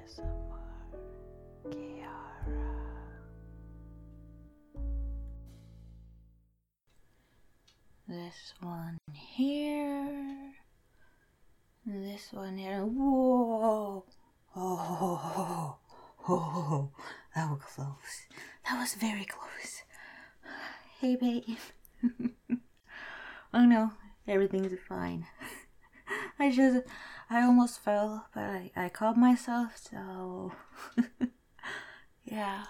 ASMR Kiara. This one here. This one here. Whoa! Oh, that was close. That was very close. Hey, babe. Oh no, everything's fine. I almost fell, but I caught myself, so yeah.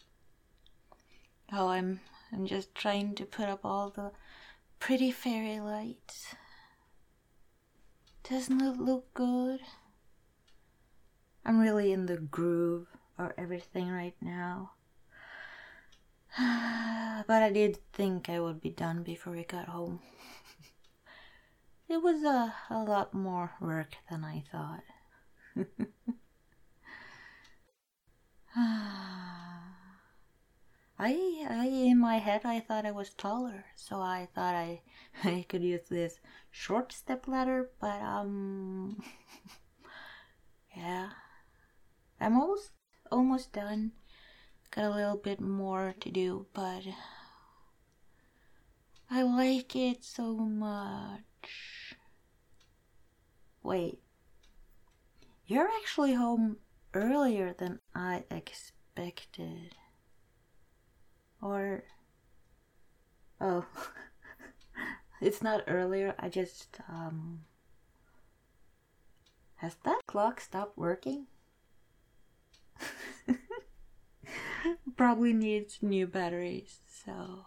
Oh, I'm just trying to put up all the pretty fairy lights. Doesn't it look good? I'm really in the groove of everything right now. But I did think I would be done before we got home. It was a lot more work than I thought. I in my head I thought I was taller, so I thought I could use this short step ladder, but yeah. I'm almost done. Got a little bit more to do, but I like it so much. Wait, you're actually home earlier than I expected. Or, oh, it's not earlier, I just, has that clock stopped working? Probably needs new batteries, so.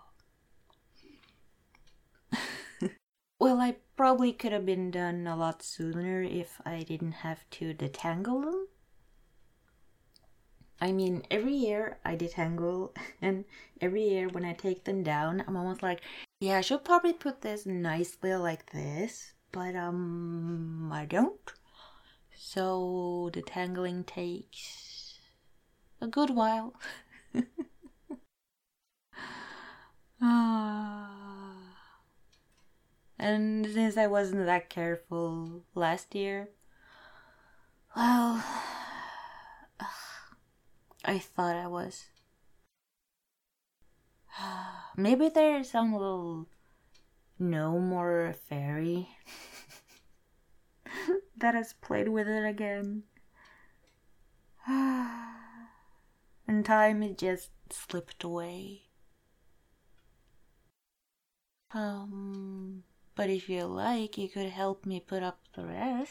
Well, I probably could have been done a lot sooner if I didn't have to detangle them. I mean, every year I detangle, and every year when I take them down, I'm almost like, yeah, I should probably put this nicely like this, but I don't. So detangling takes a good while. And since I wasn't that careful last year, well, I thought I was. Maybe there's some little gnome or fairy that has played with it again. And time it just slipped away. But if you like, you could help me put up the rest.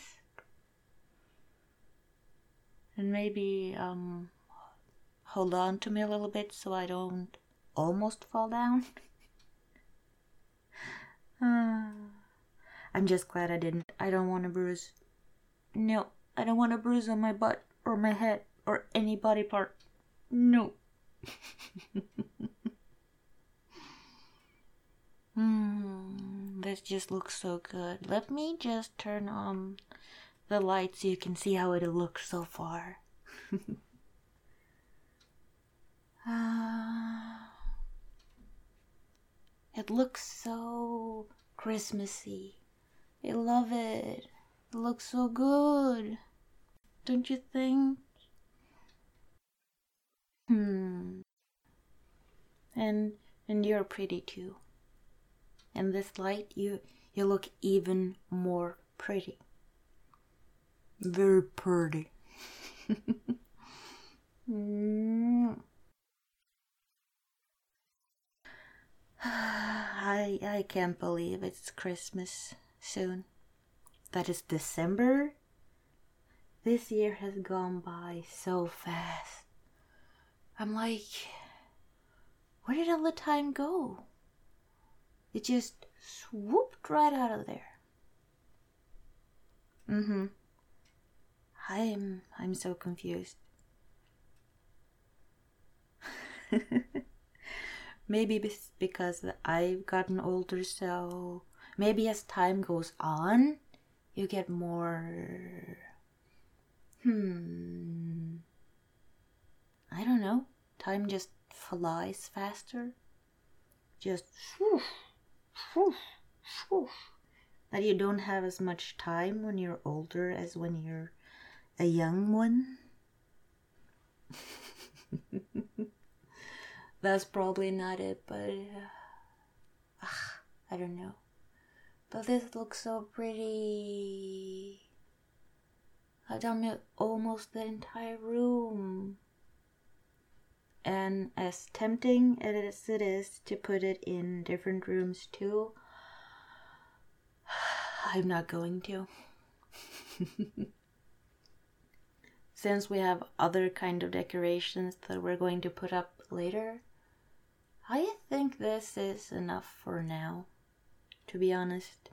And maybe, hold on to me a little bit so I don't almost fall down. I'm just glad I didn't. I don't want to bruise. No, I don't want to bruise on my butt or my head or any body part. No. This just looks so good. Let me just turn on the light so you can see how it looks so far. It looks so Christmassy. I love it. It looks so good. Don't you think? And you're pretty too. And this light, you look even more pretty. Very pretty. I can't believe it's Christmas soon. That is December. This year has gone by so fast. I'm like, where did all the time go? It just swooped right out of there. I'm so confused. Maybe because I've gotten older, so maybe as time goes on, you get more. I don't know. Time just flies faster. Just swoosh, swoosh, swoosh. That you don't have as much time when you're older as when you're a young one. That's probably not it, but I don't know. But this looks so pretty. I've done almost the entire room. And as tempting as it is to put it in different rooms too, I'm not going to. Since we have other kind of decorations that we're going to put up later, I think this is enough for now, to be honest.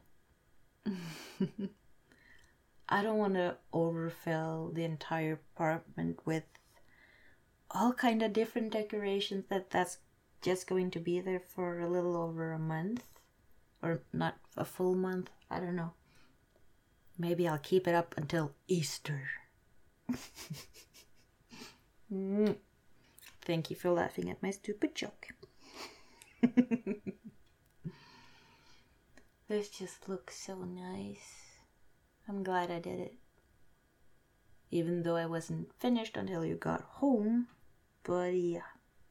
I don't want to overfill the entire apartment with all kind of different decorations that's just going to be there for a little over a month. Or not a full month, I don't know. Maybe I'll keep it up until Easter. Thank you for laughing at my stupid joke. This just looks so nice. I'm glad I did it. Even though I wasn't finished until you got home. But yeah.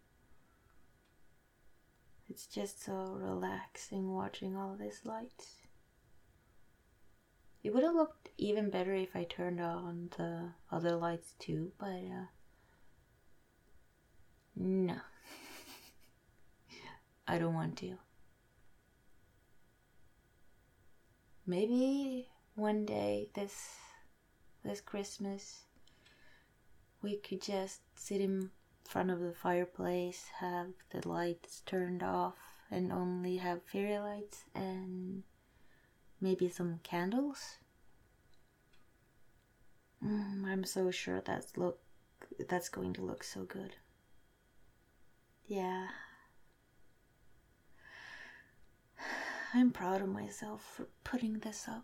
It's just so relaxing watching all these lights. It would have looked even better if I turned on the other lights too, but no. I don't want to. Maybe one day this Christmas we could just sit in front of the fireplace, have the lights turned off and only have fairy lights and maybe some candles. I'm so sure that's going to look so good. Yeah. I'm proud of myself for putting this up.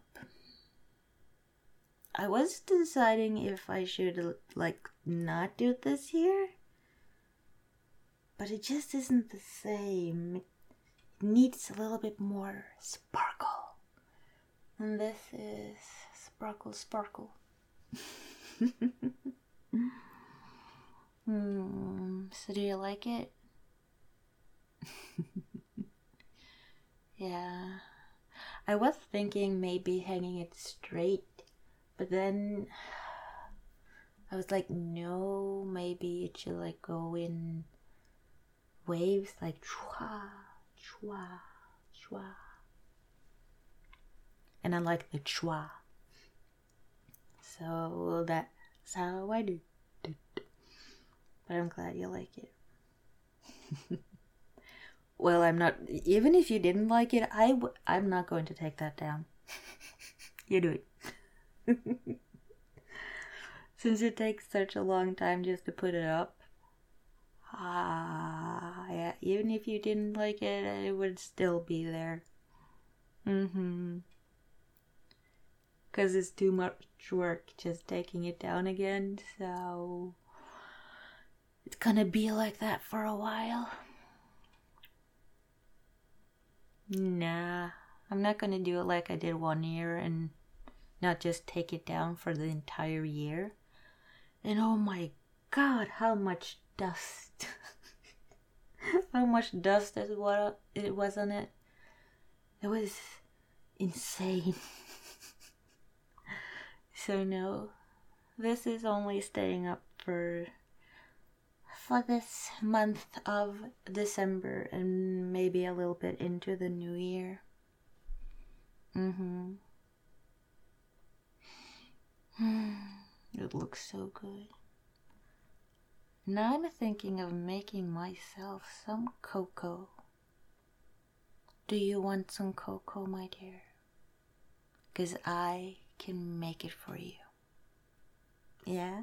I was deciding if I should not do it this year, but it just isn't the same. It needs a little bit more sparkle. And this is Sparkle Sparkle. So do you like it? Yeah. I was thinking maybe hanging it straight, but then I was like, no, maybe it should go in waves, like chua, chua, chua. And I like the chua. So that's how I did it. But I'm glad you like it. Well, I'm not, even if you didn't like it, I'm not going to take that down. You do it. Since it takes such a long time just to put it up. Yeah, even if you didn't like it, it would still be there. Because it's too much work just taking it down again, so it's gonna be like that for a while. Nah, I'm not gonna do it like I did one year and not just take it down for the entire year. And oh my god, how much dust. How much dust is what it was on it. It was insane. So no, this is only staying up for this month of December and maybe a little bit into the new year. It looks so good. Now I'm thinking of making myself some cocoa. Do you want some cocoa, my dear? 'Cause I can make it for you. Yeah?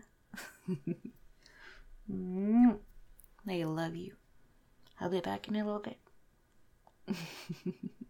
I love you. I'll be back in a little bit.